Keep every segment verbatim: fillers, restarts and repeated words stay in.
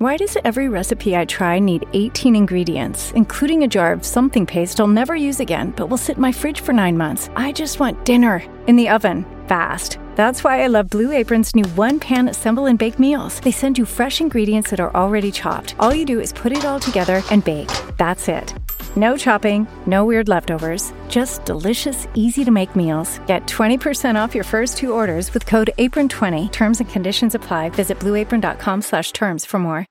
Why does every recipe I try need eighteen ingredients, including a jar of something paste I'll never use again, but will sit in my fridge for nine months? I just want dinner in the oven, fast. That's why I love Blue Apron's new one-pan assemble and bake meals. They send you fresh ingredients that are already chopped. All you do is put it all together and bake. That's it. No chopping, no weird leftovers, just delicious, easy-to-make meals. Get twenty percent off your first two orders with code apron twenty. Terms and conditions apply. Visit blueapron.com slash terms for more.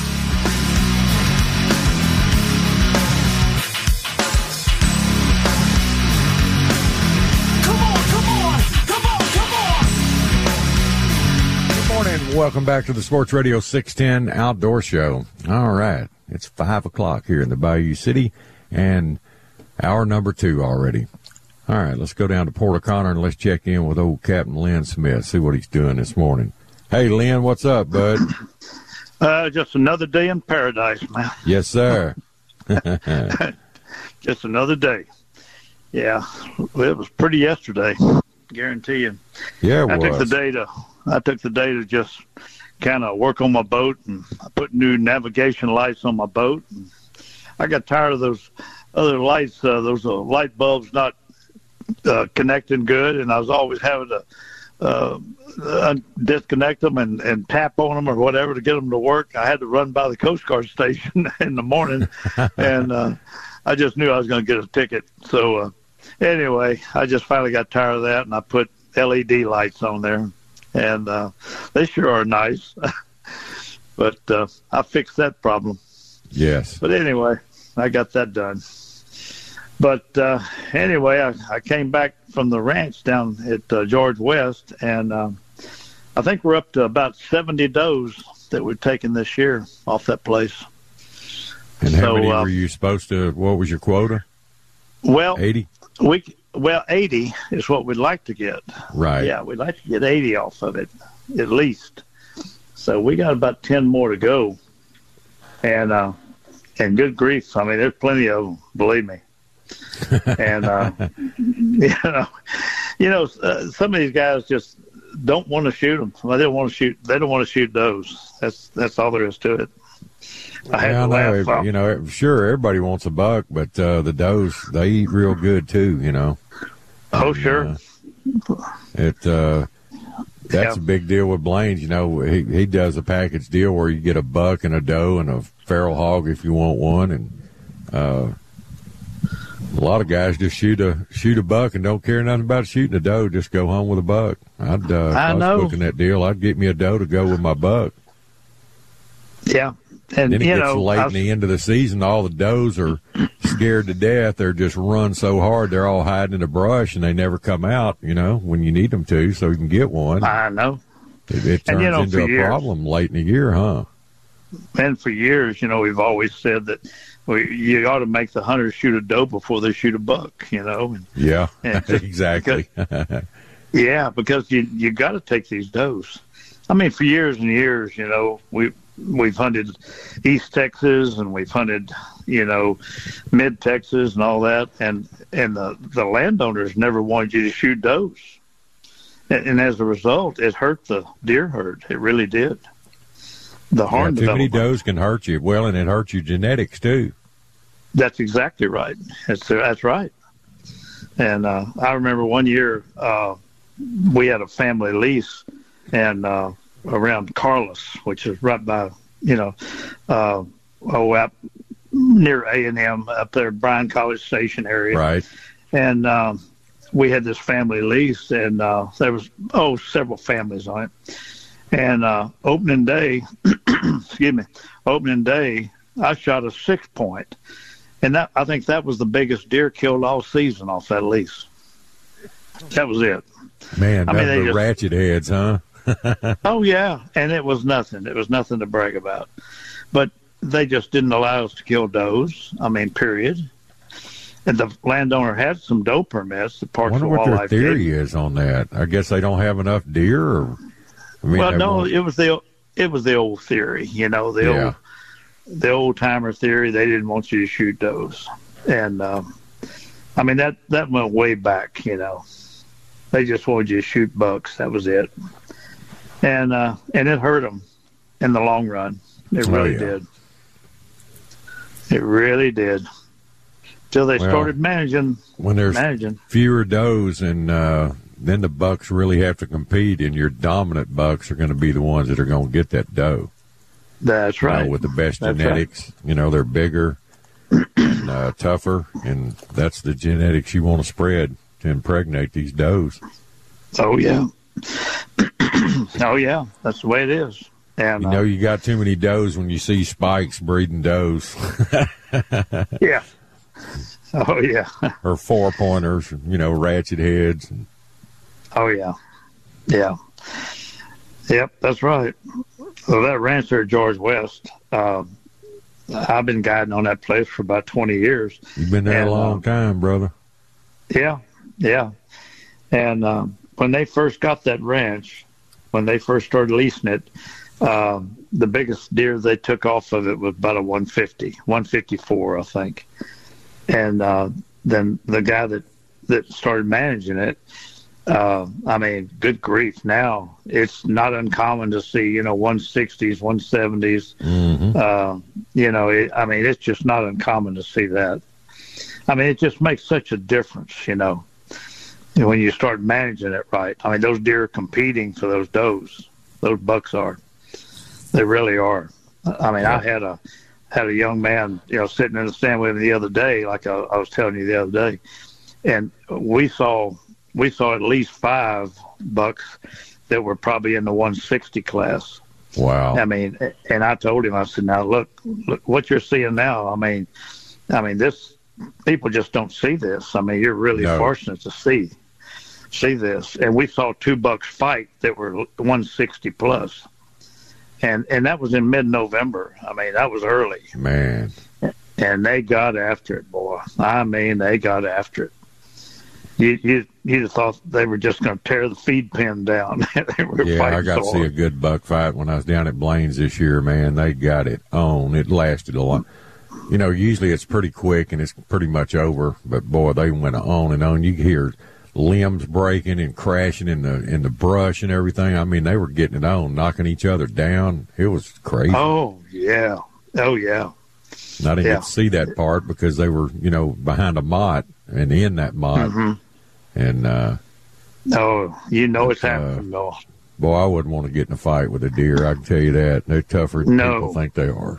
Welcome back to the Sports Radio six ten Outdoor Show. All right, it's five o'clock here in the Bayou City, and hour number two already. All right, let's go down to Port O'Connor and let's check in with old Captain Lynn Smith, see what he's doing this morning. Hey, Lynn, what's up, bud? Uh, just another day in paradise, man. Yes, sir. Just another day. Yeah, well, it was pretty yesterday, guarantee you. Yeah, it I was. took the day to. I took the day to just kind of work on my boat, and I put new navigation lights on my boat. And I got tired of those other lights, uh, those uh, light bulbs not uh, connecting good, and I was always having to uh, uh, disconnect them and, and tap on them or whatever to get them to work. I had to run by the Coast Guard station in the morning, and uh, I just knew I was going to get a ticket. So uh, anyway, I just finally got tired of that, and I put L E D lights on there. And uh, they sure are nice. But uh, I fixed that problem. Yes. But anyway, I got that done. But uh, anyway, I, I came back from the ranch down at uh, George West, and uh, I think we're up to about seventy does that we've taken this year off that place. And how so, many uh, were you supposed to, what was your quota? Well, eighty? We Well, eighty is what we'd like to get. Right. Yeah, we'd like to get eighty off of it, at least. So we got about ten more to go. And uh, and good grief, I mean, there's plenty of them, believe me. And, uh, you know, you know uh, some of these guys just don't want to shoot them. They don't want to shoot. They don't want to shoot those. That's that's all there is to it. I had yeah, to I know. laugh. You know, sure, everybody wants a buck, but uh, the does, they eat real good, too, you know. Oh, and, sure. Uh, it uh, That's yeah. a big deal with Blaine's. You know, he, he does a package deal where you get a buck and a doe and a feral hog if you want one. And uh, a lot of guys just shoot a shoot a buck and don't care nothing about shooting a doe, just go home with a buck. I'd, uh, if I, I was know. booking that deal, I'd get me a doe to go with my buck. Yeah. And, then it you gets know, late I in the end of the season, all the does are scared to death. They're just run so hard, they're all hiding in the brush, and they never come out, you know, when you need them to, so you can get one. I know. It, it turns and, you know, into a years, problem late in the year, huh? And for years, you know, we've always said that we, you ought to make the hunters shoot a doe before they shoot a buck, you know. And, yeah, and just, exactly. Because, yeah, because you you got to take these does. I mean, for years and years, you know, we we've hunted East Texas and we've hunted, you know, Mid Texas and all that, and and the the landowners never wanted you to shoot does, and, and as a result, it hurt the deer herd. It really did. The horn yeah, too many development. does can hurt you. Well, and it hurts your genetics too. That's exactly right. That's that's right. And uh, I remember one year uh, we had a family lease, and uh, around Carlos, which is right by, you know, uh, oh, up near A and M up there, Bryan College Station area. Right. And um, we had this family lease, and uh, there was oh several families on it. And uh, opening day, excuse me, opening day, I shot a six point, and that I think that was the biggest deer killed all season off that lease. That was it. Man, I that's mean, they the just, ratchet heads, huh? Oh yeah, and it was nothing. It was nothing to brag about. But they just didn't allow us to kill does. I mean, period. And the landowner had some doe permits. The Parks I wonder and what their Wildlife theory gave. is on that. I guess they don't have enough deer, or I mean, Well, they no, won't- it was the it was the old theory. You know, the Yeah. old the old timer theory. They didn't want you to shoot does, and um, I mean that that went way back. You know, they just wanted you to shoot bucks. That was it, and uh, and it hurt them in the long run. It really oh, yeah. did. It really did. Till they well, started managing. When there's managing. fewer does, and uh, then the bucks really have to compete, and your dominant bucks are going to be the ones that are going to get that doe. That's you right. Know, with the best that's genetics, right. you know, they're bigger and uh, tougher, and that's the genetics you want to spread to impregnate these does. Oh, yeah. oh, yeah. That's the way it is. And you know, uh, you got too many does when you see spikes breeding does. yeah. Oh, yeah. Or four pointers, you know, ratchet heads. Oh, yeah. Yeah. Yep, that's right. Well, that ranch there, George West, uh, I've been guiding on that place for about twenty years. You've been there and, a long uh, time, brother. Yeah, yeah. And um, when they first got that ranch, when they first started leasing it, um, the biggest deer they took off of it was about a one fifty, one fifty-four, I think. And uh, then the guy that, that started managing it, Uh, I mean, good grief. Now it's not uncommon to see, you know, one sixties, one seventies. Mm-hmm. Uh, you know, it, I mean, it's just not uncommon to see that. I mean, it just makes such a difference, you know, when you start managing it right. I mean, those deer are competing for those does. Those bucks are. They really are. I mean, yeah. I had a had a young man, you know, sitting in the stand with me the other day, like I, I was telling you the other day, and we saw. We saw at least five bucks that were probably in the one sixty class. Wow. I mean, and I told him, I said, now look, look what you're seeing now. I mean, I mean, this, people just don't see this. I mean, you're really no. fortunate to see, see this. And we saw two bucks fight that were one sixty plus. And, and that was in mid-November. I mean, that was early. Man. And they got after it, boy. I mean, they got after it. You you you thought they were just going to tear the feed pen down. they were yeah, I got so to see a good buck fight when I was down at Blaine's this year, man. They got it on. It lasted a lot. You know, usually it's pretty quick and it's pretty much over, but boy, they went on and on. You could hear limbs breaking and crashing in the in the brush and everything. I mean, they were getting it on, knocking each other down. It was crazy. Oh yeah, oh yeah. And I didn't yeah. get to see that part because they were, you know, behind a mott and in that mott. Mm-hmm. And, uh, oh, you know it's uh, happening, though. Boy, I wouldn't want to get in a fight with a deer. I can tell you that. They're tougher than no. people think they are.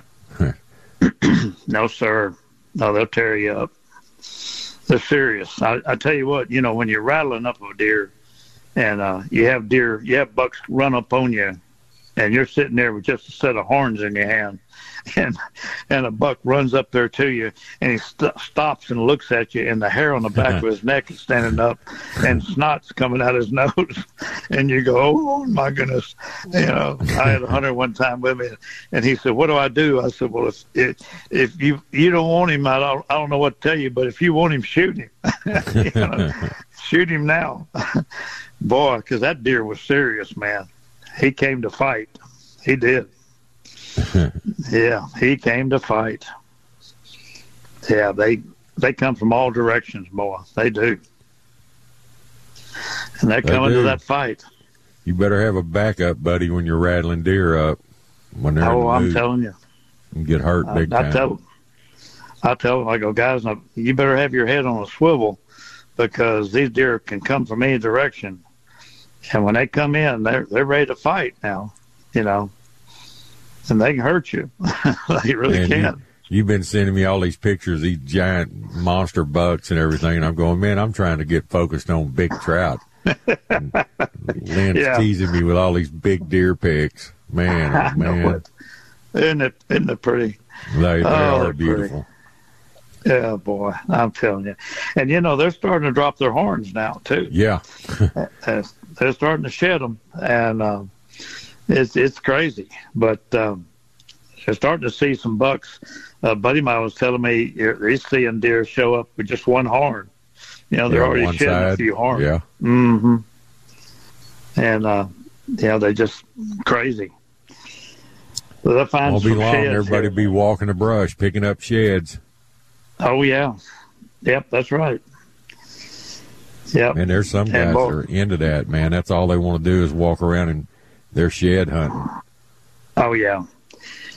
No, sir. No, they'll tear you up. They're serious. I, I tell you what, you know, when you're rattling up a deer and uh, you have deer, you have bucks run up on you, and you're sitting there with just a set of horns in your hand, and and a buck runs up there to you, and he st- stops and looks at you, and the hair on the back of his neck is standing up, and snot's coming out his nose, and you go, oh my goodness, you know. I had a hunter one time with me, and he said, "What do I do?" I said, "Well, if if, if you you don't want him, I don't I don't know what to tell you, but if you want him, shoot him, you know, shoot him now, boy, because that deer was serious, man. He came to fight. He did." Yeah, he came to fight. Yeah, they they come from all directions, boy. They do. And they're They coming do. to that fight. You better have a backup, buddy, when you're rattling deer up. When they're in Oh, the I'm mood. telling you. You get hurt big I, I time. tell I tell them, I go, guys, now, you better have your head on a swivel because these deer can come from any direction. And when they come in, they're they're ready to fight now, you know. And they can hurt you. They really And can. You, you've been sending me all these pictures, these giant monster bucks and everything. And I'm going, man, I'm trying to get focused on big trout. And Lynn's Yeah. teasing me with all these big deer pics. Man, I oh, know man. it. Isn't it, isn't it pretty? They, they Oh, are they're beautiful. Yeah, boy, I'm telling you. And, you know, they're starting to drop their horns now, too. Yeah. Uh, they're starting to shed them, and um, it's it's crazy. But um, they're starting to see some bucks. A buddy of mine was telling me he's seeing deer show up with just one horn. You know, they're Yeah, already one shedding side. a few horns. Yeah. Mm-hmm. And, uh, you know, they're just crazy. But I find Won't be some long. sheds Everybody here. be walking the brush, picking up sheds. Oh, yeah. Yep, that's right. Yep. And there's some And guys that both- are into that, man. That's all they want to do is walk around and they're shed hunting. Oh, yeah.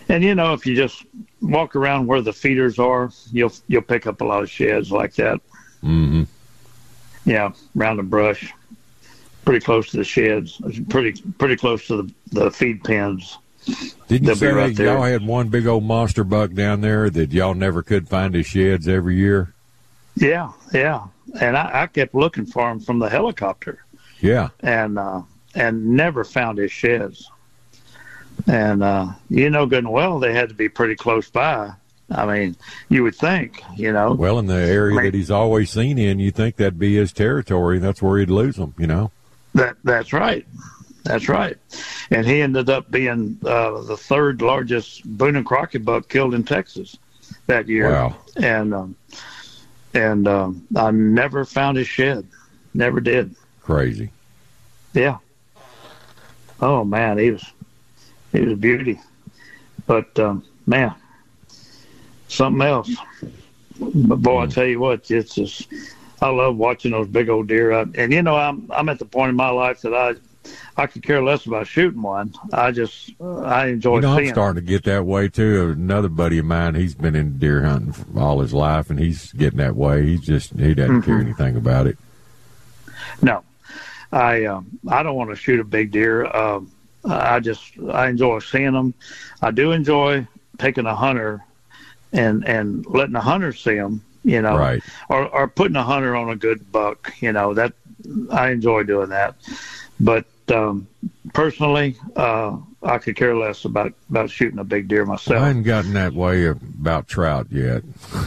And, you know, if you just walk around where the feeders are, you'll you'll pick up a lot of sheds like that. Mm-hmm. Yeah, around the brush. Pretty close to the sheds. Pretty pretty close to the, the feed pens. Didn't you They'll say be right there. y'all had one big old monster buck down there that y'all never could find his sheds every year? Yeah, yeah. And I, I kept looking for him from the helicopter. Yeah. And uh, and never found his sheds. And uh, you know good and well they had to be pretty close by. I mean, you would think, you know. Well, in the area I mean, that he's always seen in, you think that'd be his territory. That's where he'd lose them, you know. That That's right. That's right. And he ended up being uh, the third largest Boone and Crockett buck killed in Texas that year. Wow. And, um, and um, I never found his shed. Never did. Crazy. Yeah. Oh, man, he was, he was a beauty. But, um, man, something else. But, boy, I tell you what, it's just, I love watching those big old deer. I, and, you know, I'm I'm at the point in my life that I I could care less about shooting one. I just, uh, I enjoy you know, seeing I'm starting to get that way, too. Another buddy of mine, he's been in deer hunting for all his life, and he's getting that way. He's just, he doesn't Mm-hmm. care anything about it. No. I um, I don't want to shoot a big deer. Um, I just, I enjoy seeing them. I do enjoy taking a hunter and, and letting the hunter see them, you know, Right. or, or putting a hunter on a good buck, you know, that I enjoy doing that. But um, personally, uh, I could care less about, about shooting a big deer myself. I hadn't gotten that way about trout yet.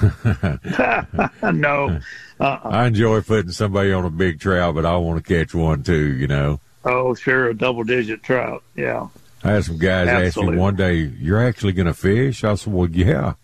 No. Uh-uh. I enjoy putting somebody on a big trout, but I want to catch one too, you know. Oh, sure, a double-digit trout, yeah. I had some guys ask Absolutely. me one day, "You're actually going to fish?" I said, "Well, yeah.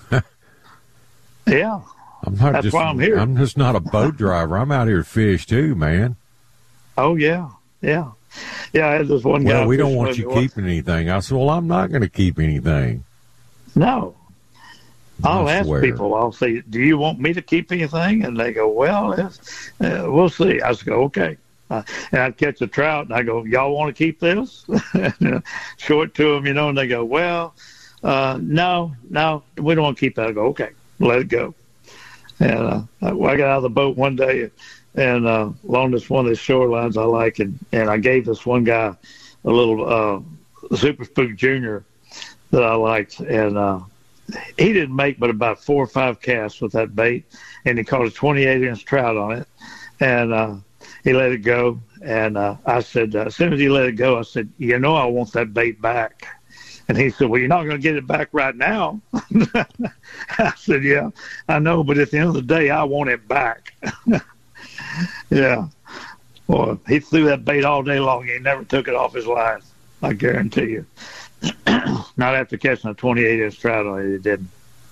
Yeah, I'm not That's just. why I'm here. I'm just not a boat driver. I'm out here to fish too, man." oh, yeah, yeah. Yeah, I had this one guy. Well, we don't fishing want with you me once. keeping anything. I said, "Well, I'm not going to keep anything." No. I'll I ask swear. people, I'll say, do you want me to keep anything? And they go, well, yes, uh, we'll see. I go, okay. Uh, and I'd catch a trout, and I go, y'all want to keep this? Show it to them, you know, and they go, well, uh, no, no, we don't want to keep that. I go, okay, let it go. And uh, I, I got out of the boat one day, and uh, along this one of the shorelines I like, and, and I gave this one guy a little uh, Super Spook Junior that I liked, and uh, he didn't make but about four or five casts with that bait, and he caught a twenty-eight inch trout on it, and uh, he let it go. And uh, I said, uh, as soon as he let it go, I said, you know, I want that bait back. And he said, well, you're not going to get it back right now. I said, yeah, I know, but at the end of the day, I want it back. Yeah. Well, he threw that bait all day long. He never took it off his line. I guarantee you. Not after catching a twenty-eight inch trout on it, he didn't.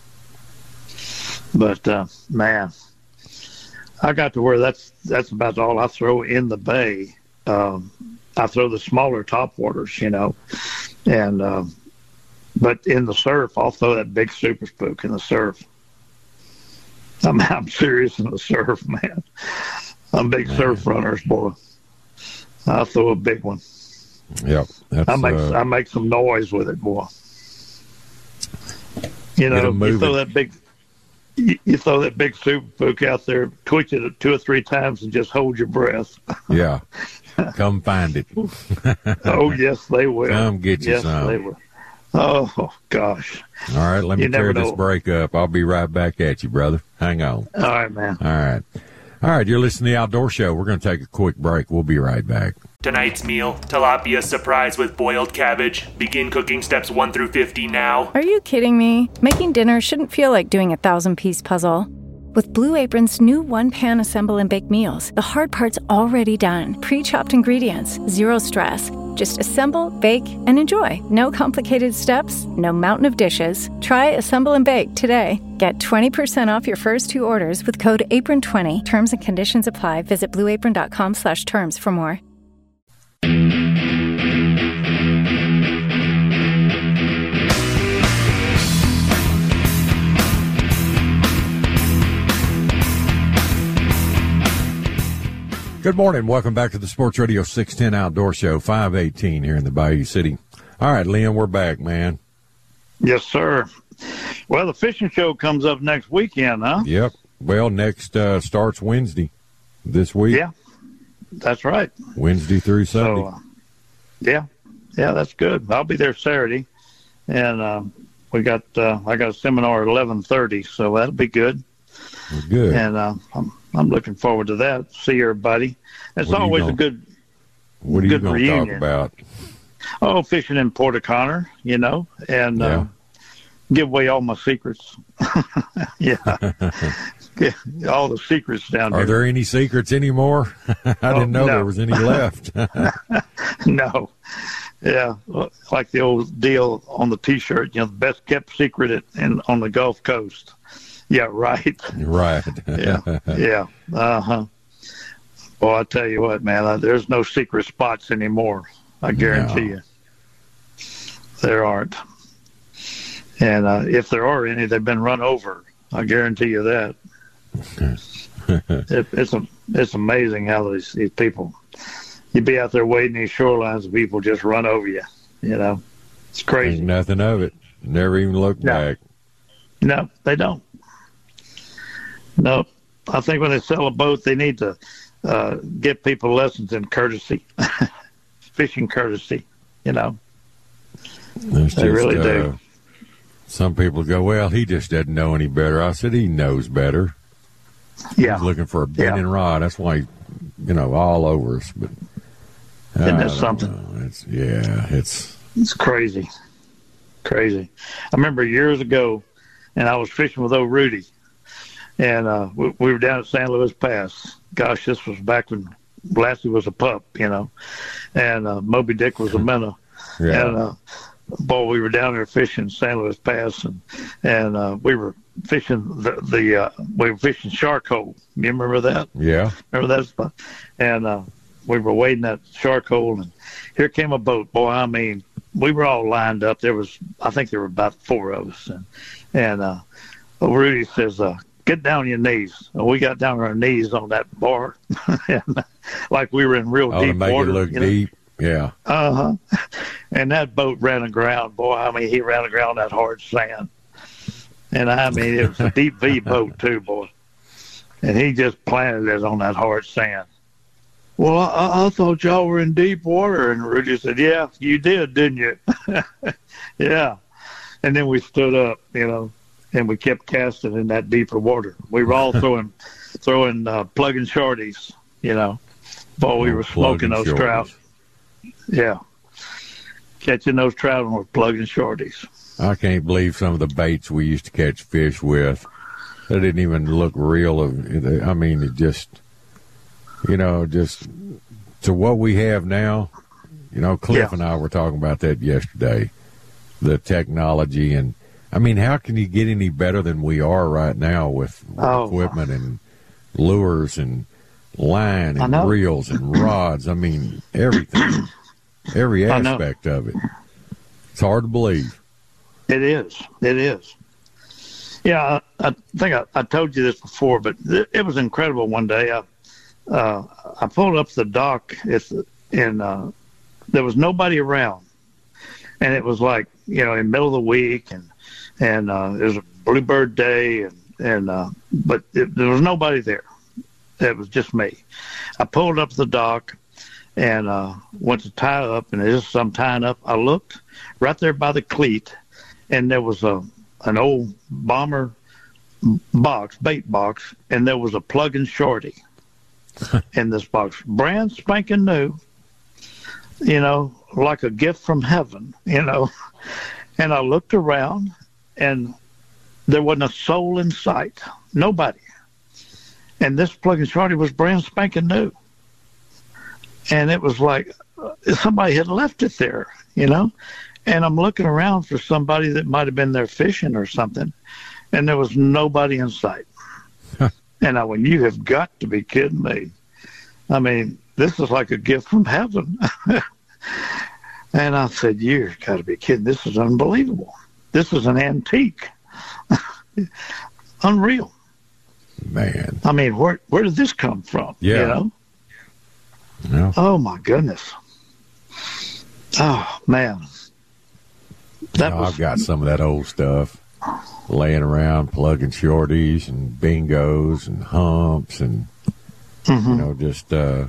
But, uh, man, I got to where that's that's about all I throw in the bay. Um, I throw the smaller topwaters, you know. And, uh, but in the surf, I'll throw that big Super Spook in the surf. I'm, I'm serious in the surf, man. I'm big surf runners, boy. I'll throw a big one. Yep. That's, I make uh, I make some noise with it, boy. You know, you throw that big, you, you throw that big Super Spook out there, twitch it two or three times, and just hold your breath. Yeah. Come find it. Oh yes, they will. Come get you yes, some. They will. Oh gosh. All right, let me You never tear this know. break up. I'll be right back at you, brother. Hang on. All right, man. All right. All right, you're listening to The Outdoor Show. We're going to take a quick break. We'll be right back. Tonight's meal, tilapia surprise with boiled cabbage. Begin cooking steps one through fifty now. Are you kidding me? Making dinner shouldn't feel like doing a thousand-piece puzzle. With Blue Apron's new one-pan assemble and bake meals, the hard part's already done. Pre-chopped ingredients, zero stress. Just assemble, bake, and enjoy. No complicated steps, no mountain of dishes. Try Assemble and Bake today. Get twenty percent off your first two orders with code apron twenty. Terms and conditions apply. Visit blueapron.com slash terms for more. Good morning. Welcome back to the Sports Radio six ten Outdoor Show, five eighteen here in the Bayou City. All right, Liam, we're back, man. Yes, sir. Well, the fishing show comes up next weekend, huh? Yep. Well, next uh, starts Wednesday this week. Yeah, that's right. Wednesday through Sunday. So, uh, yeah, yeah, that's good. I'll be there Saturday, and uh, we got uh, I got a seminar at eleven thirty, so that'll be good. Well, good. And uh, I'm I'm looking forward to that. See everybody. It's always gonna, a good. What are you going to talk about? Oh, fishing in Port O'Connor, you know, and. Yeah. Uh, give away all my secrets. Yeah. All the secrets down there. Are there any secrets anymore? I oh, didn't know no. there was any left. No. Yeah. Like the old deal on the T-shirt, you know, the best kept secret at, in, on the Gulf Coast. Yeah, right. Right. Yeah. Yeah. Uh-huh. Well, I tell you what, man, there's no secret spots anymore. I guarantee no. you. There aren't. And uh, if there are any, they've been run over. I guarantee you that. it, it's a, it's amazing how these, these people, you be out there wading these shorelines and people just run over you. You know, it's crazy. Ain't nothing of it. Never even look no. back. No, they don't. No, I think when they sell a boat, they need to uh, give people lessons in courtesy, fishing courtesy. You know, There's they just, really uh, do. Some people go, well, he just doesn't know any better. I said, he knows better. Yeah. He's looking for a bending yeah. rod. That's why, he, you know, all over us. But Isn't that something? Know. It's yeah, it's it's crazy, crazy. I remember years ago, and I was fishing with old Rudy, and uh, we, we were down at San Luis Pass. Gosh, this was back when Lassie was a pup, you know, and uh, Moby Dick was a minnow. yeah. And uh, boy, we were down there fishing San Luis Pass, and and uh, we were fishing the the uh, we were fishing shark hole. You remember that? Yeah. Remember that spot? And uh, we were wading that shark hole, and here came a boat. Boy, I mean, we were all lined up. There was, I think, there were about four of us, and and uh, Rudy says, uh, "Get down on your knees." And we got down on our knees on that bar, and, like we were in real oh, deep to make water. it look you know? deep. Yeah. Uh huh. And that boat ran aground, boy. I mean, he ran aground that hard sand, and I mean, it was a deep V boat too, boy. And he just planted it on that hard sand. Well, I, I thought y'all were in deep water, and Rudy said, "Yeah, you did, didn't you?" Yeah. And then we stood up, you know, and we kept casting in that deeper water. We were all throwing, throwing uh, plugging shorties, you know, while we were smoking those trout. Yeah. Catching those trout and we're plugging shorties. I can't believe some of the baits we used to catch fish with. They didn't even look real. I mean, it just, you know, just to what we have now. You know, Cliff yeah. and I were talking about that yesterday. The technology and, I mean, how can you get any better than we are right now with oh. equipment and lures and line and reels and rods? I mean, everything. Every aspect of it. It's hard to believe. It is. It is. Yeah, I, I think I, I told you this before, but th- it was incredible one day. I, uh, I pulled up the dock, it's, and uh, there was nobody around. And it was like, you know, in the middle of the week, and and uh, it was a bluebird day, and, and uh, but it, there was nobody there. It was just me. I pulled up the dock, and uh, went to tie up, and as I'm tying up, I looked right there by the cleat, and there was a an old bomber box, bait box, and there was a plug-in shorty in this box, brand spanking new, you know, like a gift from heaven, you know. And I looked around, and there wasn't a soul in sight, nobody. And this plug-in shorty was brand spanking new. And it was like uh, somebody had left it there, you know. And I'm looking around for somebody that might have been there fishing or something, and there was nobody in sight. And I went, "You have got to be kidding me. I mean, this is like a gift from heaven." And I said, "You've got to be kidding. This is unbelievable. This is an antique." Unreal. Man. I mean, where where did this come from? Yeah. You know? Yeah. Oh, my goodness. Oh, man. That you know, was, I've got some of that old stuff laying around, plugging shorties and bingos and humps and, mm-hmm. you know, just uh,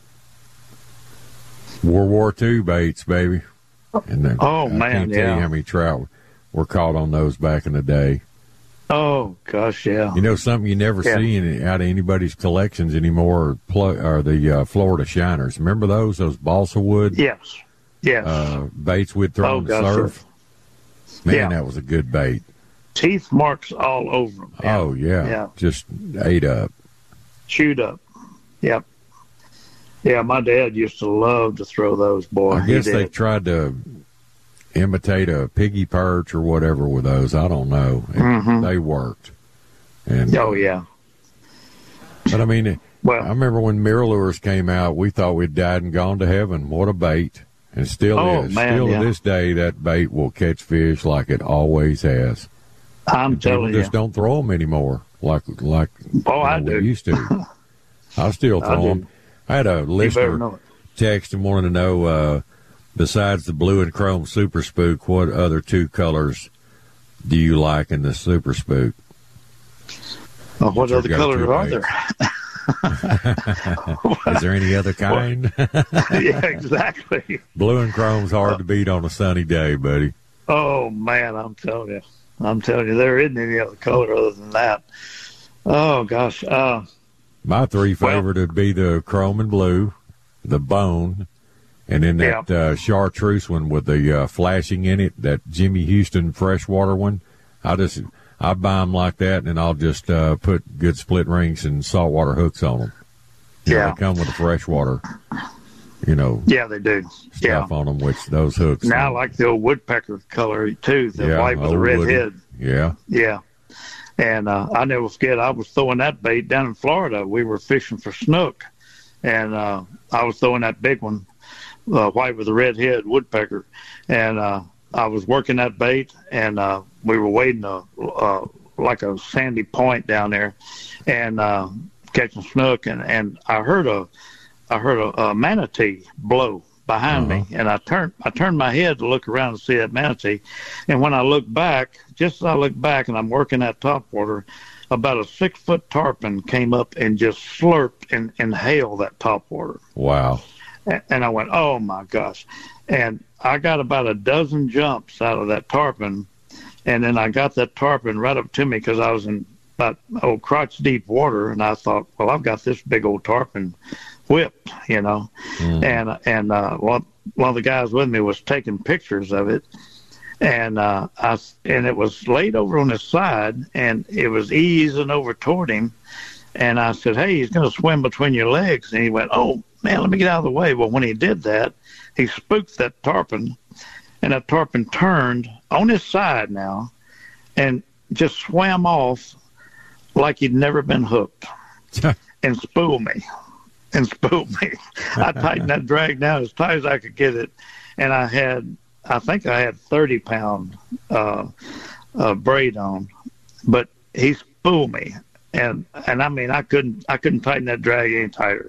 World War Two baits, baby. And then, oh, I man, can't tell yeah. you how many trout were caught on those back in the day. Oh, gosh, yeah. You know, something you never yeah. see in, out of anybody's collections anymore are, pl- are the uh, Florida Shiners. Remember those, those balsa wood? Yes, yes. Uh, baits we'd throw oh, in the gosh, surf. Yeah. Man, yeah. that was a good bait. Teeth marks all over them. Yeah. Oh, yeah. yeah. Just ate up. Chewed up. Yep. Yeah, my dad used to love to throw those, boy. I guess they tried to imitate a piggy perch or whatever with those. I don't know. Mm-hmm. They worked. And, oh, yeah. But, I mean, well, I remember when MirrOlures came out, we thought we'd died and gone to heaven. What a bait. And still oh, is. Man, still yeah. to this day, that bait will catch fish like it always has. I'm and telling people you. just don't throw them anymore like, like oh, you know, I we do. used to. I still throw I them. I had a listener text and wanted to know, uh, besides the blue and chrome Super Spook, what other two colors do you like in the Super Spook? Oh, what other colors are there? Is there any other kind? Yeah, exactly. Blue and chrome's hard to beat on a sunny day, buddy. Oh, man, I'm telling you. I'm telling you, there isn't any other color other than that. Oh, gosh. Uh, My three favorite well, would be the chrome and blue, the bone, and then that yeah. uh, chartreuse one with the uh, flashing in it, that Jimmy Houston freshwater one. I just I buy them like that, and I'll just uh, put good split rings and saltwater hooks on them. You yeah, know, they come with the freshwater, you know. Yeah, they do. Stuff yeah. on them, which those hooks. Now, I like the old woodpecker color too, the yeah, white with the red woody. head. Yeah. Yeah. And uh, I never forget, I was throwing that bait down in Florida. We were fishing for snook, and uh, I was throwing that big one, uh, white with a red head, woodpecker. And uh, I was working that bait, and uh, we were wading a, uh, like a sandy point down there, and uh, catching snook. And, and I heard a, I heard a, a manatee blow behind uh-huh. me, and I turned I turned my head to look around and see that manatee. And when I looked back, just as I looked back and I'm working that topwater, about a six foot tarpon came up and just slurped and inhaled that topwater. Wow. And, and I went, oh my gosh. And I got about a dozen jumps out of that tarpon, and then I got that tarpon right up to me because I was in about oh crotch deep water, and I thought, well, I've got this big old tarpon whipped, you know. Mm. And and uh, one, one of the guys with me was taking pictures of it, and uh, I and it was laid over on his side, and it was easing over toward him. And I said, hey, he's going to swim between your legs. And he went, oh, man, let me get out of the way. Well, when he did that, he spooked that tarpon, and that tarpon turned on his side now and just swam off like he'd never been hooked and spooled me. And spooled me. I tightened that drag down as tight as I could get it, and I had, I think I had thirty pound uh, uh, braid on, but he spooled me, and and I mean I couldn't I couldn't tighten that drag any tighter,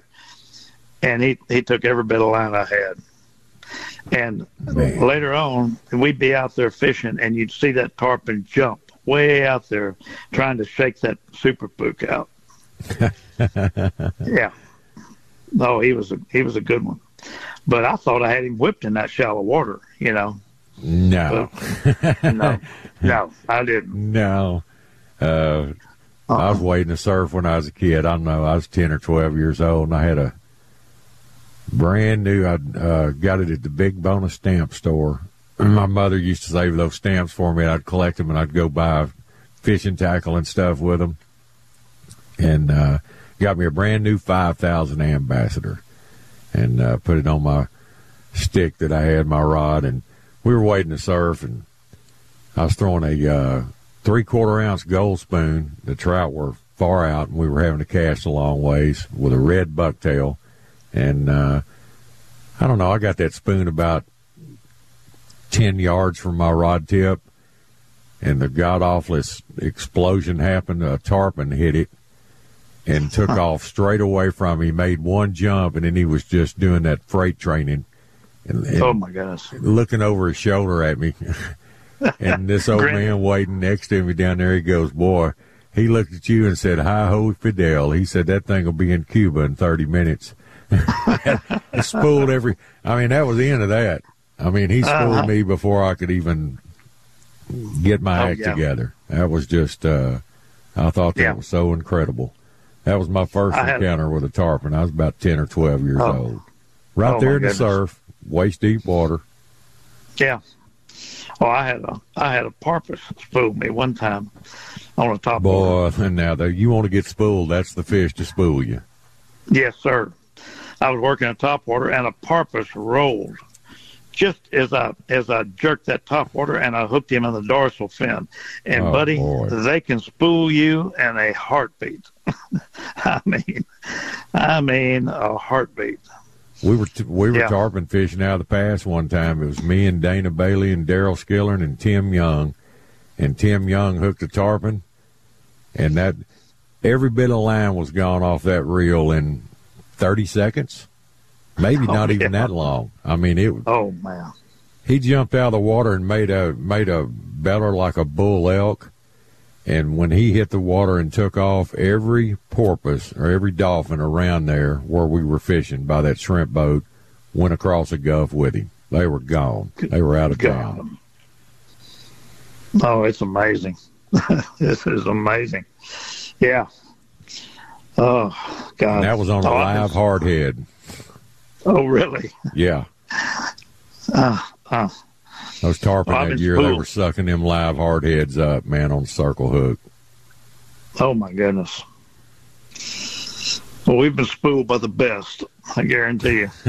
and he he took every bit of line I had, and Man. later on we'd be out there fishing, and you'd see that tarpon jump way out there trying to shake that super spook out. Yeah. No, he was a he was a good one, but I thought I had him whipped in that shallow water. You know. No. But, no, no, I didn't. No. Uh, uh-uh. I was wading to surf when I was a kid. I don't know. I was ten or twelve years old, and I had a brand new. I uh, got it at the Big Bonus Stamp Store. My mother used to save those stamps for me. I'd collect them, and I'd go buy fishing tackle and stuff with them, and. uh Got me a brand new five thousand Ambassador and uh, put it on my stick that I had, my rod, and we were waiting to surf, and I was throwing a uh, three-quarter ounce gold spoon. The trout were far out, and we were having to cast a long ways with a red bucktail. And uh, I don't know, I got that spoon about ten yards from my rod tip, and the god-awfulest explosion happened. A tarpon hit it and took huh. off straight away from me. He made one jump, and then he was just doing that freight training. And, and oh, my goodness. Looking over his shoulder at me. And this old man waiting next to me down there, he goes, boy, he looked at you and said, hi-ho, Fidel. He said, that thing will be in Cuba in thirty minutes. It spooled every, I mean, that was the end of that. I mean, he spooled uh-huh. me before I could even get my oh, act yeah. together. That was just, uh, I thought that yeah. was so incredible. That was my first I encounter had, with a tarpon. I was about ten or twelve years oh. old. Right oh, there in goodness. the surf, waist deep water. Yeah. Oh, I had a I had a porpoise spool me one time on a top Boy, water. Now the, you want to get spooled, that's the fish to spool you. Yes, sir. I was working at top water, and a porpoise rolled just as I as I jerked that top water, and I hooked him in the dorsal fin. And, oh, buddy, boy. they can spool you in a heartbeat. I mean, I mean a heartbeat. We were t- we were yeah. tarpon fishing out of the pass one time. It was me and Dana Bailey and Daryl Skillern and Tim Young, and Tim Young hooked a tarpon, and that every bit of line was gone off that reel in thirty seconds, maybe oh, not even yeah. that long. I mean, it. Oh man! He jumped out of the water and made a made a beller like a bull elk. And when he hit the water and took off, every porpoise or every dolphin around there where we were fishing by that shrimp boat went across the Gulf with him. They were gone. They were out of town. Oh, it's amazing. This is amazing. Yeah. Oh, God. And that was on a oh, live hardhead. Oh, really? Yeah. Uh, uh. Those tarpon well, that year, spooled. they were sucking them live hardheads up, man, on circle hook. Oh, my goodness. Well, we've been spooled by the best, I guarantee you.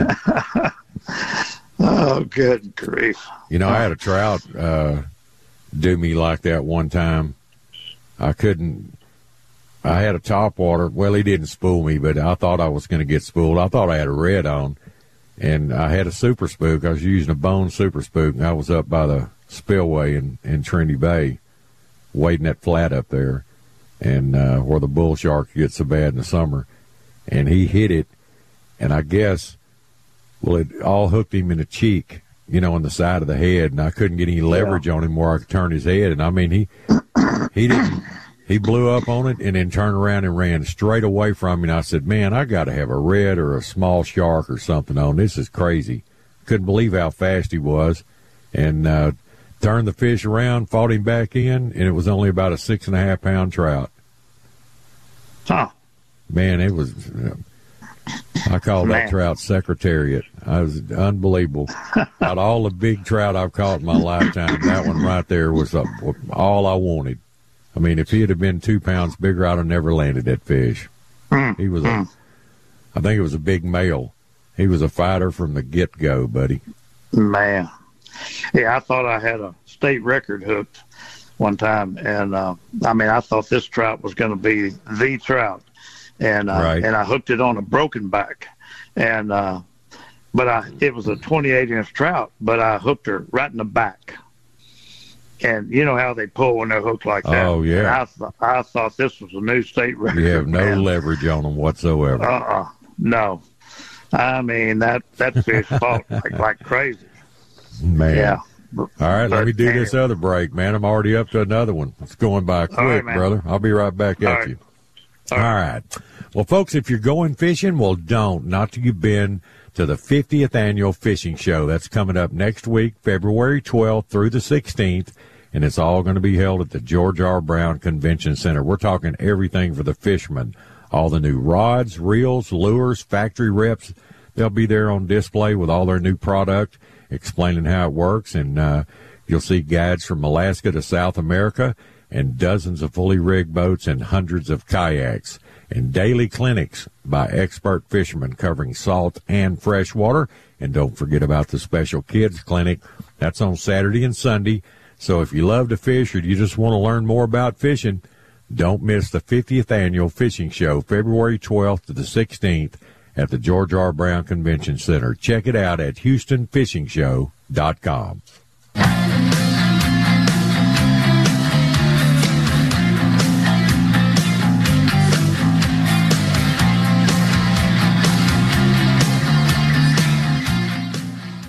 Oh, good grief. You know, I had a trout uh, do me like that one time. I couldn't, I had a topwater. Well, he didn't spool me, but I thought I was going to get spooled. I thought I had a red on. And I had a super spook. I was using a bone super spook. And I was up by the spillway in, in Trinity Bay, wading that flat up there, and uh, where the bull shark gets so bad in the summer. And he hit it, and I guess, well, it all hooked him in the cheek, you know, on the side of the head, and I couldn't get any leverage yeah. on him where I could turn his head. And I mean, he he didn't. He blew up on it and then turned around and ran straight away from me. And I said, man, I got to have a red or a small shark or something on. This is crazy. Couldn't believe how fast he was. And uh, turned the fish around, fought him back in, and it was only about a six and a half pound trout. Huh. Man, it was, uh, I call that trout Secretariat. I was unbelievable. Out of all the big trout I've caught in my lifetime, that one right there was uh, all I wanted. I mean, if he had been two pounds bigger, I'd have never landed that fish. Mm, he was a, mm. I think it was a big male. He was a fighter from the get-go, buddy. Man. Yeah, I thought I had a state record hooked one time. And, uh, I mean, I thought this trout was going to be the trout. And, uh, right. and I hooked it on a broken back. And, uh, but I, it was a twenty-eight inch trout, but I hooked her right in the back. And you know how they pull when they're hooked like that. Oh, yeah. And I, th- I thought this was a new state record. You have no man. leverage on them whatsoever. Uh-uh. No. I mean, that, that fish fought like, like crazy. Man. Yeah. All right, let me do this other break, man. I'm already up to another one. It's going by quick, right, brother. I'll be right back All at right. you. All All right. right. Well, folks, if you're going fishing, well, don't. Not till you've been to the fiftieth Annual Fishing Show. That's coming up next week, February twelfth through the sixteenth. And it's all going to be held at the George R. Brown Convention Center. We're talking everything for the fishermen. All the new rods, reels, lures, factory reps. They'll be there on display with all their new product, explaining how it works. And uh, you'll see guides from Alaska to South America and dozens of fully rigged boats and hundreds of kayaks. And daily clinics by expert fishermen covering salt and freshwater. And don't forget about the special kids clinic. That's on Saturday and Sunday. So if you love to fish or you just want to learn more about fishing, don't miss the fiftieth Annual Fishing Show, February twelfth to the sixteenth at the George R. Brown Convention Center. Check it out at houston fishing show dot com.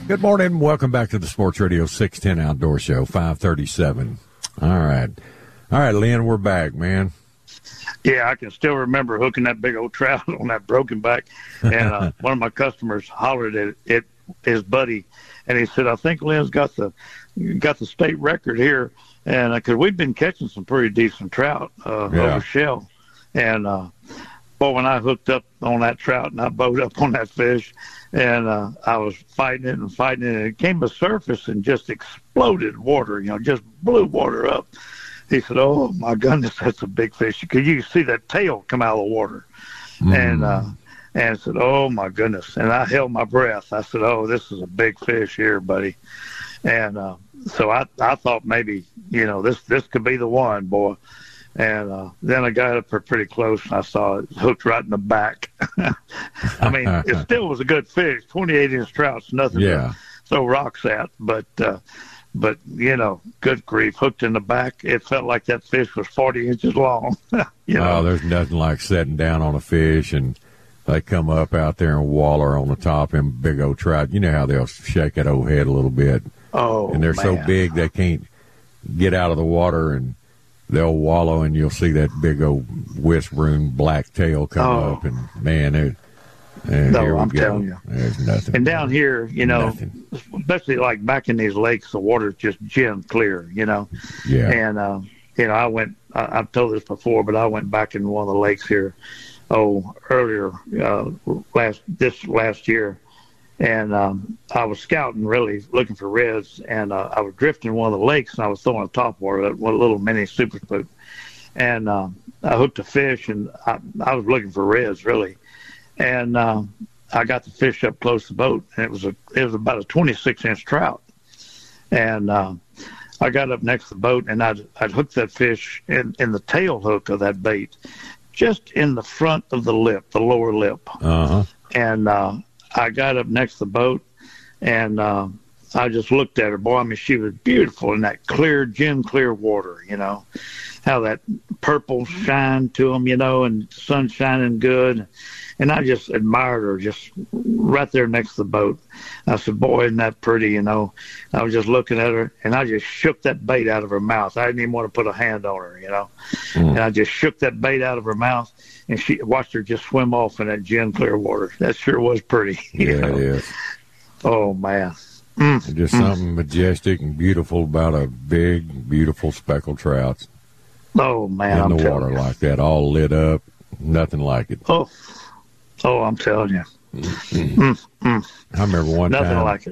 Good morning. Welcome back to the Sports Radio six ten Outdoor Show, five thirty-seven. All right. All right, Lynn, we're back, man. Yeah, I can still remember hooking that big old trout on that broken back. And uh, one of my customers hollered at it, his buddy, and he said, I think Lynn's got the got the state record here. And because uh, we've been catching some pretty decent trout uh, yeah. over shell. And, uh, boy, when I hooked up on that trout and I bowed up on that fish, and uh, I was fighting it and fighting it, and it came to surface and just exploded water, you know, just blew water up. He said, oh, my goodness, that's a big fish. Because you could see that tail come out of the water. Mm. And uh, and I said, oh, my goodness. And I held my breath. I said, oh, this is a big fish here, buddy. And uh, so I, I thought maybe, you know, this, this could be the one, boy. And uh, then I got up pretty close, and I saw it hooked right in the back. I mean, it still was a good fish. twenty-eight inch trout's nothing yeah. to throw rocks at. But, uh, but you know, good grief, hooked in the back. It felt like that fish was forty inches long. you know? Oh, there's nothing like sitting down on a fish, and they come up out there and waller on the top, and big old trout. You know how they'll shake that old head a little bit. Oh, and they're man. so big they can't get out of the water, and they'll wallow, and you'll see that big old whispering black tail come oh. up, and man, it, and no, here we I'm go. telling you, there's nothing. And down here, you know, nothing. especially like back in these lakes, the water's just gin clear, you know. Yeah. And uh, you know, I went. I, I've told this before, but I went back in one of the lakes here, oh, earlier uh, last this last year. And um, I was scouting, really looking for reds, and uh, I was drifting one of the lakes, and I was throwing a topwater, one little mini super spook, and uh, I hooked a fish, and I, I was looking for reds, really, and uh, I got the fish up close to the boat, and it was a it was about a twenty-six inch trout, and uh, I got up next to the boat, and I'd I'd hooked that fish in in the tail hook of that bait, just in the front of the lip, the lower lip, uh-huh. and. Uh, I got up next to the boat, and uh, I just looked at her. Boy, I mean, she was beautiful in that clear, gin clear water, you know, how that purple shine to them, you know, and the sun shining good. And I just admired her just right there next to the boat. I said, boy, isn't that pretty, you know. I was just looking at her, and I just shook that bait out of her mouth. I didn't even want to put a hand on her, you know. Mm. And I just shook that bait out of her mouth, and she watched her just swim off in that gin clear water. That sure was pretty. Yeah, know? it is. Oh, man. Mm. Just mm. something majestic and beautiful about a big, beautiful speckled trout. Oh, man, in I'm the telling water you. like that, all lit up. Nothing like it. Oh, oh, I'm telling you. Mm, mm. I remember one Nothing time. like it.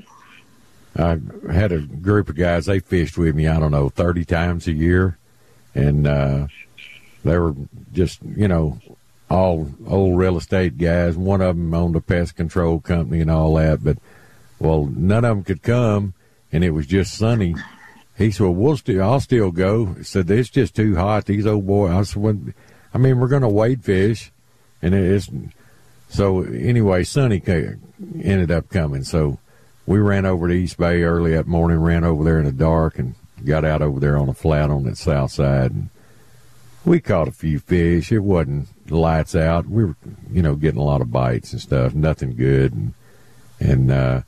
I had a group of guys, they fished with me, I don't know, thirty times a year. And uh, they were just, you know, all old real estate guys. One of them owned a pest control company and all that. But, well, none of them could come, and it was just sunny. He said, well, we'll still, I'll still go. He said, it's just too hot. These old boys. I said, well, I mean, we're going to wade fish. And it's, so anyway, Sonny ended up coming. So we ran over to East Bay early that morning, ran over there in the dark, and got out over there on the flat on that south side. And we caught a few fish. It wasn't lights out. We were, you know, getting a lot of bites and stuff, nothing good. And, and uh,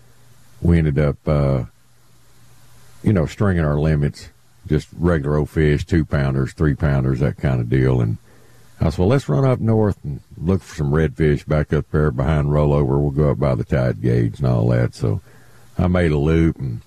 we ended up, uh, you know, stringing our limits, just regular old fish, two pounders, three pounders, that kind of deal. And I said, well, let's run up north and look for some redfish back up there behind rollover. We'll go up by the tide gauge and all that. So I made a loop, and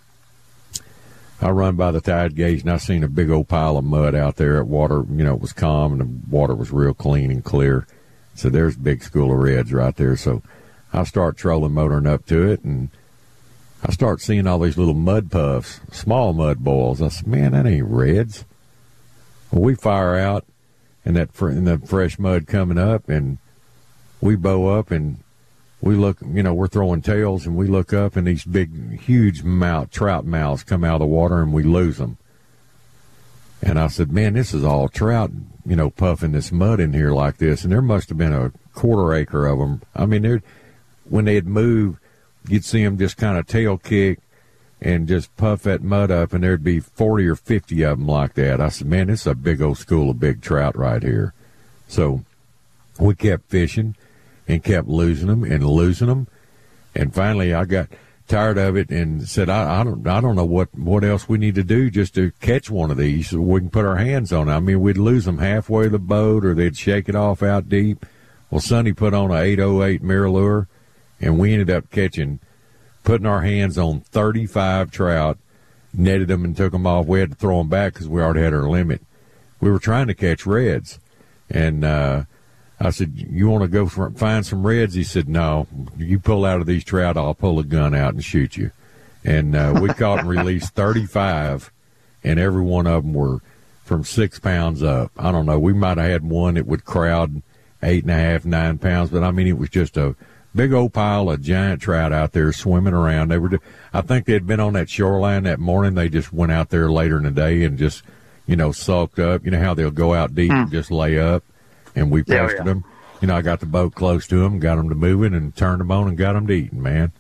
I run by the tide gauge, and I seen a big old pile of mud out there. At water, you know, it was calm, and the water was real clean and clear. So there's a big school of reds right there. So I start trolling, motoring up to it, and I start seeing all these little mud puffs, small mud boils. I said, man, that ain't reds. Well, we fire out, and that fr- and the fresh mud coming up, and we bow up, and we look, you know, we're throwing tails, and we look up, and these big, huge mouth, trout mouths come out of the water, and we lose them. And I said, man, this is all trout, you know, puffing this mud in here like this. And there must have been a quarter acre of them. I mean, they're, when they'd move, you'd see them just kind of tail kick and just puff that mud up, and there'd be forty or fifty of them like that. I said, man, this is a big old school of big trout right here. So we kept fishing and kept losing them and losing them. And finally I got tired of it, and said, I, I don't I don't know what, what else we need to do just to catch one of these so we can put our hands on it. I mean, we'd lose them halfway to the boat, or they'd shake it off out deep. Well, Sonny put on an eight oh eight MirrOlure, and we ended up catching, putting our hands on thirty-five trout, netted them and took them off. We had to throw them back because we already had our limit. We were trying to catch reds, and uh, I said, you want to go for, find some reds? He said, no, you pull out of these trout, I'll pull a gun out and shoot you. And uh, we caught and released thirty-five, and every one of them were from six pounds up. I don't know. We might have had one that would crowd eight and a half, nine pounds, but I mean, it was just a big old pile of giant trout out there swimming around. They were, I think they had been on that shoreline that morning. They just went out there later in the day and just, you know, sulked up. You know how they'll go out deep mm. and just lay up, and we pestered yeah, yeah. them. You know, I got the boat close to them, got them to moving, and turned them on and got them to eating, man.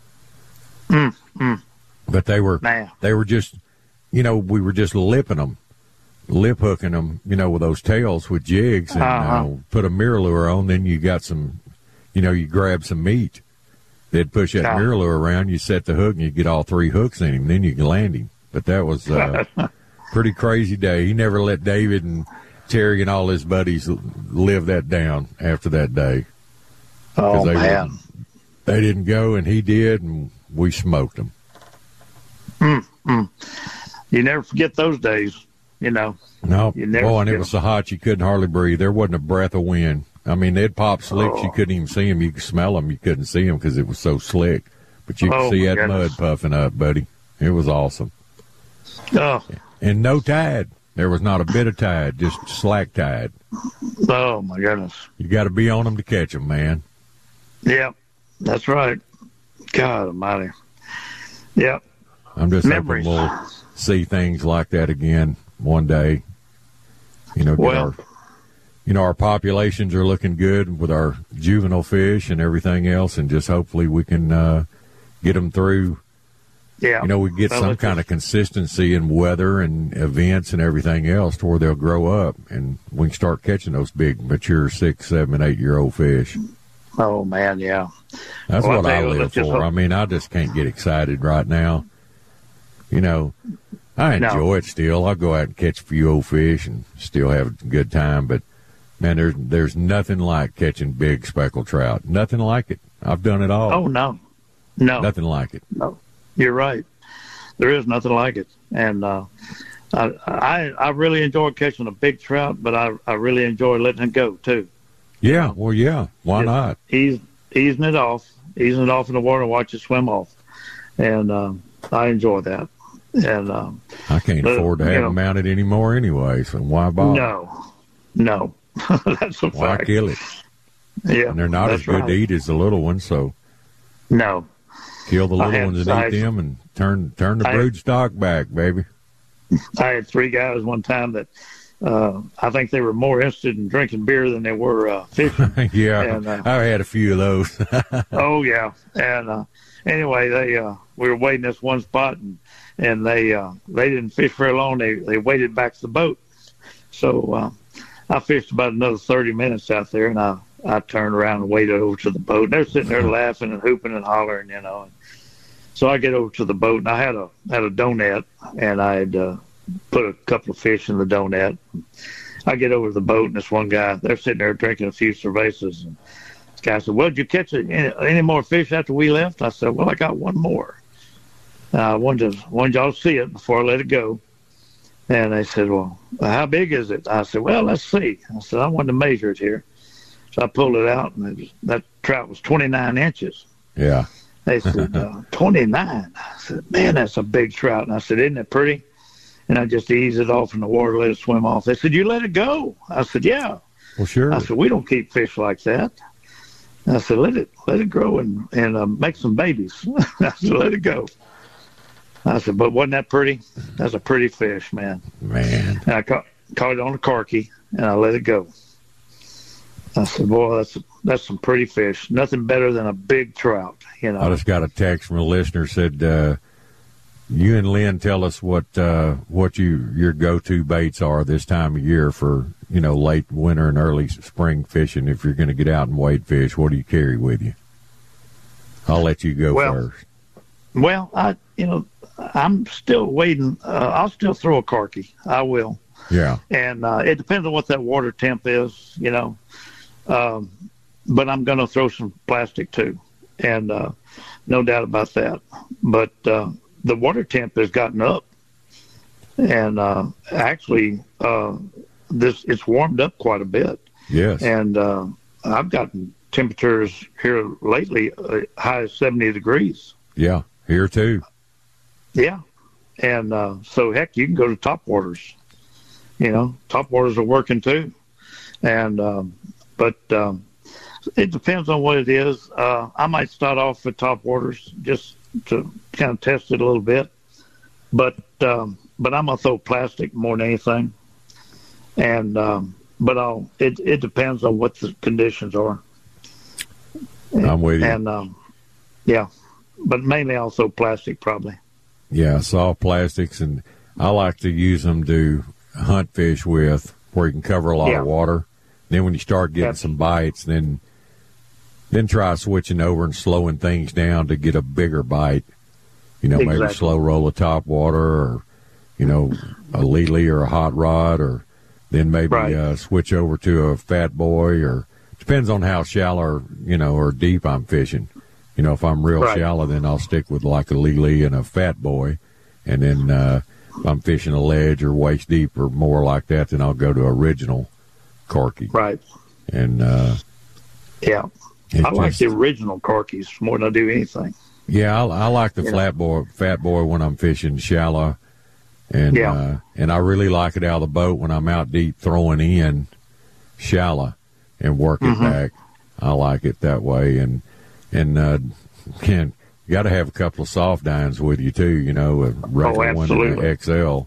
Mm, mm. But they were, man. they were just, you know, we were just lipping them, lip hooking them, you know, with those tails with jigs, and uh-huh. uh, put a MirrOlure on. Then you got some, you know, you grab some meat. They'd push that yeah. MirrOlure around. You set the hook, and you get all three hooks in him. Then you can land him. But that was a uh, pretty crazy day. He never let David and Terry and all his buddies live that down after that day. Oh, they man. Were, they didn't go, and he did, and we smoked them. Mm, mm. You never forget those days, you know. No, you never boy, and it was so hot you couldn't hardly breathe. There wasn't a breath of wind. I mean, they'd pop slicks. Oh. You couldn't even see them. You could smell them. You couldn't see them because it was so slick. But you could oh, see that goodness. mud puffing up, buddy. It was awesome. Oh. And no tide. There was not a bit of tide, just slack tide. Oh, my goodness. You got to be on them to catch them, man. Yeah, that's right. God almighty. Yeah. I'm just Memories. hoping we'll see things like that again one day. You know, get well, our, you know, our populations are looking good with our juvenile fish and everything else, and just hopefully we can uh, get them through. Yeah. You know, we get well, some kind of consistency in weather and events and everything else to where they'll grow up, and we can start catching those big, mature six, seven, eight-year-old fish. Oh, man, yeah. That's well, what I you, live for. Hope- I mean, I just can't get excited right now. You know, I enjoy no. it still. I'll go out and catch a few old fish and still have a good time. But, man, there's, there's nothing like catching big speckled trout. Nothing like it. I've done it all. Oh, no. No. Nothing like it. No. You're right. There is nothing like it. And uh, I, I I really enjoy catching a big trout, but I, I really enjoy letting it go, too. Yeah, well, yeah. Why Just not? Ease, easing it off, easing it off in the water, watch it swim off. And um, I enjoy that. And um, I can't but, afford to have know, them mounted anymore anyway, so why bother? No. No. That's a fact. Why kill it? Yeah. And they're not as good right. to eat as the little ones, so. No. Kill the little had, ones and I, eat them and turn turn the brood stock back, baby. I had three guys one time that uh, I think they were more interested in drinking beer than they were uh, fishing. yeah, and, uh, I had a few of those. oh, yeah. And uh, anyway, they uh, we were waiting this one spot, and, and they uh, they didn't fish very long. They, they waited back to the boat. So uh, I fished about another thirty minutes out there, and I I turned around and waded over to the boat. And they're sitting there laughing and hooping and hollering, you know. So I get over to the boat, and I had a had a donut, and I had uh, put a couple of fish in the donut. I get over to the boat, and this one guy, they're sitting there drinking a few cervezas. And this guy said, well, did you catch any, any more fish after we left? I said, well, I got one more. I uh, wanted, to, wanted y'all to see it before I let it go. And they said, well, how big is it? I said, well, let's see. I said, I wanted to measure it here. So I pulled it out, and it was, that trout was twenty-nine inches. Yeah. They said, uh, twenty-nine. I said, man, that's a big trout. And I said, isn't it pretty? And I just eased it off in the water, let it swim off. They said, you let it go? I said, yeah. Well, sure. I said, we don't keep fish like that. I said, let it let it grow and, and uh, make some babies. I said, let it go. I said, but wasn't that pretty? That's a pretty fish, man. Man. And I caught, caught it on a carky, and I let it go. I said, boy, that's that's some pretty fish. Nothing better than a big trout, you know. I just got a text from a listener said, uh, you and Lynn tell us what uh, what you your go-to baits are this time of year for, you know, late winter and early spring fishing. If you're going to get out and wade fish, what do you carry with you? I'll let you go well, first. Well, I, you know, I'm still waiting. Uh, I'll still throw a corky. I will. Yeah. And uh, it depends on what that water temp is, you know. Um, but I'm going to throw some plastic too, and uh, no doubt about that. But uh, the water temp has gotten up, and uh, actually, uh, this it's warmed up quite a bit. Yes. And uh, I've gotten temperatures here lately uh, high as seventy degrees. Yeah, here too. Yeah, and uh, so heck, you can go to top waters. You know, top waters are working too, and um, but um, it depends on what it is. Uh, I might start off with top waters just to kind of test it a little bit, but um, but I'm gonna throw plastic more than anything, and um, but I'll it it depends on what the conditions are. I'm with you. And um, yeah, but mainly also plastic probably. Yeah, soft plastics, and I like to use them to hunt fish with, where you can cover a lot Yeah. of water. Then when you start getting Yep. some bites, then then try switching over and slowing things down to get a bigger bite. You know, maybe Exactly. slow roll a top water, or you know, a Lely or a hot rod, or then maybe Right. uh, switch over to a fat boy, or depends on how shallow or, you know, or deep I'm fishing. You know, if I'm real Right. shallow, then I'll stick with like a Lely and a fat boy. And then uh, if I'm fishing a ledge or waist deep or more like that, then I'll go to original corky. Right. And uh, Yeah. it I like just- the original corkies more than I do anything. Yeah, I, I like the Yeah. flat boy, fat boy when I'm fishing shallow, and Yeah. uh, and I really like it out of the boat when I'm out deep throwing in shallow and work it Mm-hmm. back. I like it that way, and and uh, can you got to have a couple of soft dines with you too. You know, a regular one and absolutely. an X L,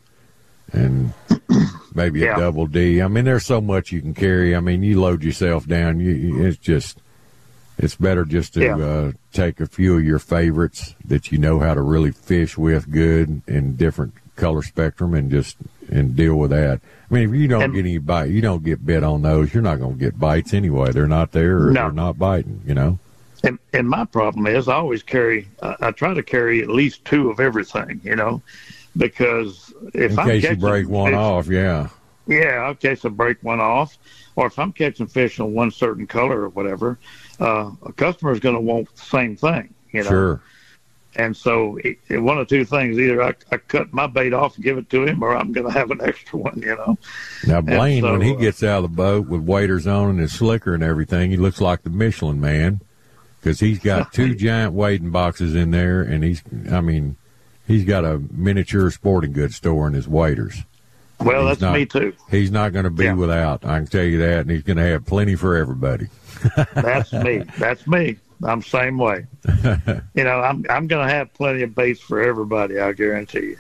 and maybe Yeah. a double D. I mean, there's so much you can carry. I mean, you load yourself down. You, you it's just. It's better just to Yeah. uh, take a few of your favorites that you know how to really fish with good in different color spectrum, and just and deal with that. I mean, if you don't And- get any bite, you don't get bit on those, you're not going to get bites anyway. They're not there, or No. they're not biting. You know. And and my problem is I always carry. I, I try to carry at least two of everything. You know, because if In I'm case you catching break one fish- off, yeah, yeah, in case I break one off, or if I'm catching fish on one certain color or whatever, uh, a customer is going to want the same thing. You know. sure. And so it, it, one of two things: either I, I cut my bait off and give it to him, or I'm going to have an extra one. You know. Now Blaine, so, when he uh, gets out of the boat with waders on and his slicker and everything, he looks like the Michelin Man, because he's got two giant wading boxes in there, and he's, I mean, he's got a miniature sporting goods store in his waders. Well, He's that's not- me too. He's not going to be Yeah. without. I can tell you that, and he's going to have plenty for everybody. That's me. That's me. I'm the same way. You know, I'm I'm going to have plenty of baits for everybody, I guarantee you.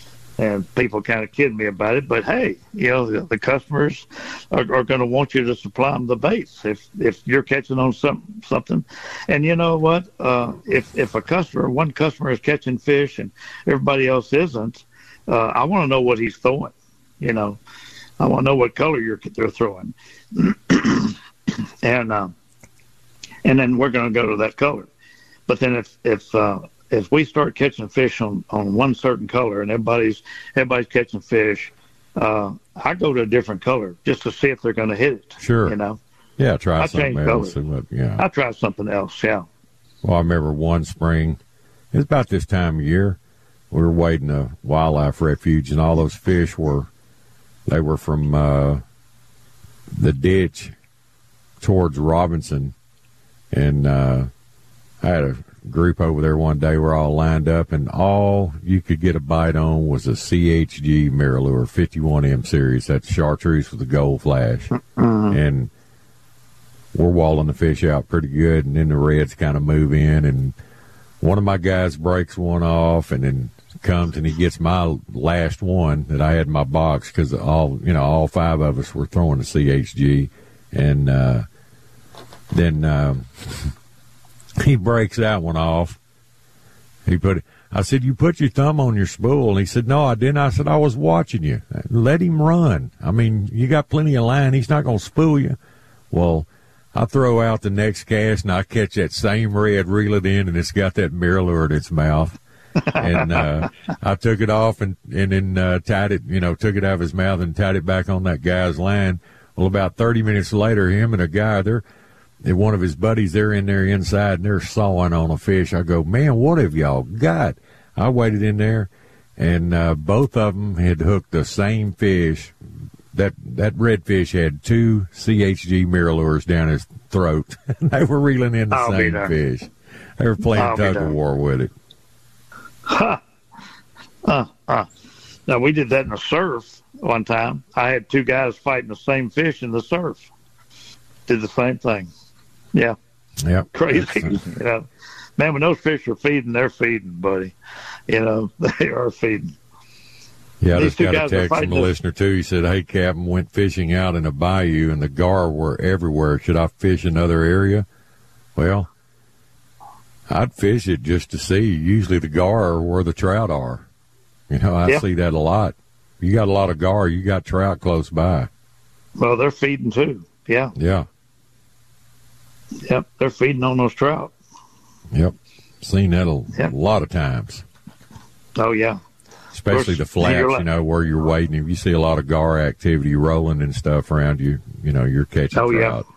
And people kind of kid me about it, but hey, you know, the, the customers are, are going to want you to supply them the baits if if you're catching on some something. And you know what? Uh, if if a customer, one customer is catching fish and everybody else isn't, uh, I want to know what he's throwing. You know, I want to know what color you're they're throwing, and uh, and then we're going to go to that color. But then if if uh, if we start catching fish on, on one certain color and everybody's everybody's catching fish, uh, I go to a different color just to see if they're going to hit it. Sure. You know, Yeah, try I something changed else. colors. and what- Yeah. I try something else. Yeah. Well, I remember one spring, it was about this time of year, we were wading a wildlife refuge, and all those fish were, they were from uh, the ditch towards Robinson. And uh, I had a group over there one day. We're all lined up, and all you could get a bite on was a C H G Mirror fifty-one M series. That's chartreuse with a gold flash. And we're walling the fish out pretty good, and then the reds kind of move in, and one of my guys breaks one off, and then comes and he gets my last one that I had in my box, because all you know, all five of us were throwing a C H G, and uh, then um, he breaks that one off. He put it. I said, "You put your thumb on your spool," and he said, "No, I didn't." I said, "I was watching you. Let him run. I mean, you got plenty of line. He's not going to spool you." Well, I throw out the next cast, and I catch that same red, reel it in, and it's got that mirror lure in its mouth. and uh, I took it off and, and then uh, tied it, you know, took it out of his mouth and tied it back on that guy's line. Well, about thirty minutes later, him and a guy, they're, and one of his buddies, they're in there inside, and they're sawing on a fish. I go, man, what have y'all got? I waited in there, and uh, both of them had hooked the same fish. That that redfish had two C H G MirrOlures down his throat. They were reeling in the I'll same fish. They were playing I'll tug of war with it. Huh. Uh, uh. Now, we did that in the surf one time. I had two guys fighting the same fish in the surf. Did the same thing. Yeah. Yep. Crazy. You know, man, when those fish are feeding, they're feeding, buddy. You know, they are feeding. Yeah, I These just two got a guys are text from fighting a this- listener, too. He said, hey, Captain, went fishing out in a bayou, and the gar were everywhere. Should I fish another area? Well, I'd fish it just to see. Usually the gar are where the trout are. You know, I Yeah. see that a lot. You got a lot of gar, you got trout close by. Well, they're feeding, too. Yeah. Yeah. Yep. They're feeding on those trout. Yep. Seen that a Yep. lot of times. Oh, yeah. Especially Of the course, flats, you're you like- know, where you're waiting. If you see a lot of gar activity rolling and stuff around you, you know, you're catching Oh, yeah. trout.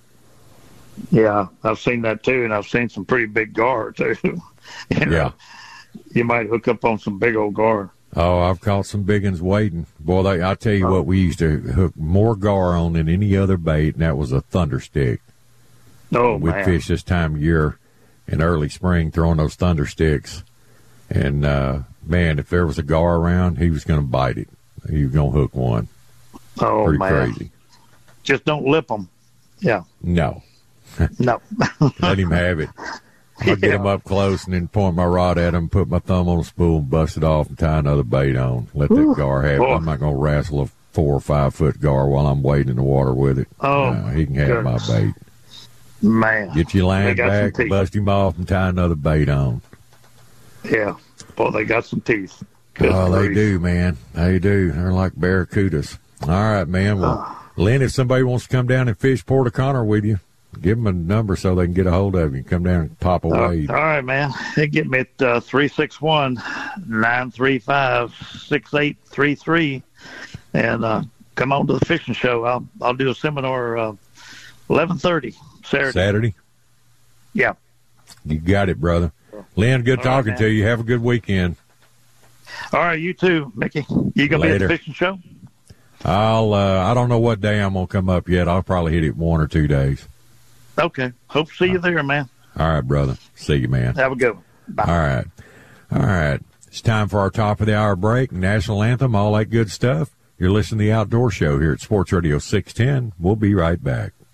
Yeah, I've seen that too, and I've seen some pretty big gar too. you know, Yeah. You might hook up on some big old gar. Oh, I've caught some big ones waiting. Boy, they, I tell you Oh. what, we used to hook more gar on than any other bait, and that was a thunder stick. Oh, We'd man. fish this time of year in early spring throwing those thunder sticks. And, uh, man, if there was a gar around, he was going to bite it. He was going to hook one. Oh, Pretty man. crazy. Just don't lip them. Yeah. No. No. Let him have it. I'll get Yeah. him up close and then point my rod at him, put my thumb on the spool, bust it off, and tie another bait on. Let that Ooh, gar have it. boy. I'm not going to wrestle a four or five foot gar while I'm wading in the water with it. Oh, No, he can have goodness. my bait. Man. Get your They line got some back, teeth. bust him off, and tie another bait on. Yeah. Boy, they got some teeth. Good Oh, they grief. do, man. They do. They're like barracudas. All right, man. Well, Ah. Lynn, if somebody wants to come down and fish Port O'Connor with you, give them a number so they can get a hold of you. Come down and pop a Uh, wade. all right, man. They get me at uh, three six one, nine three five, six eight three three. And uh, come on to the fishing show. I'll I'll do a seminar uh, eleven thirty Saturday. Saturday? Yeah. You got it, brother. Lynn, good All right, talking man. to you. Have a good weekend. All right, you too, Mickey. You gonna be Later. at the fishing show? I'll, uh, I don't know what day I'm going to come up yet. I'll probably hit it one or two days. Okay. Hope to see you there, man. All right, brother. See you, man. Have a good one. Bye. All right. All right. It's time for our top of the hour break, national anthem, all that good stuff. You're listening to the Outdoor Show here at Sports Radio six ten. We'll be right back.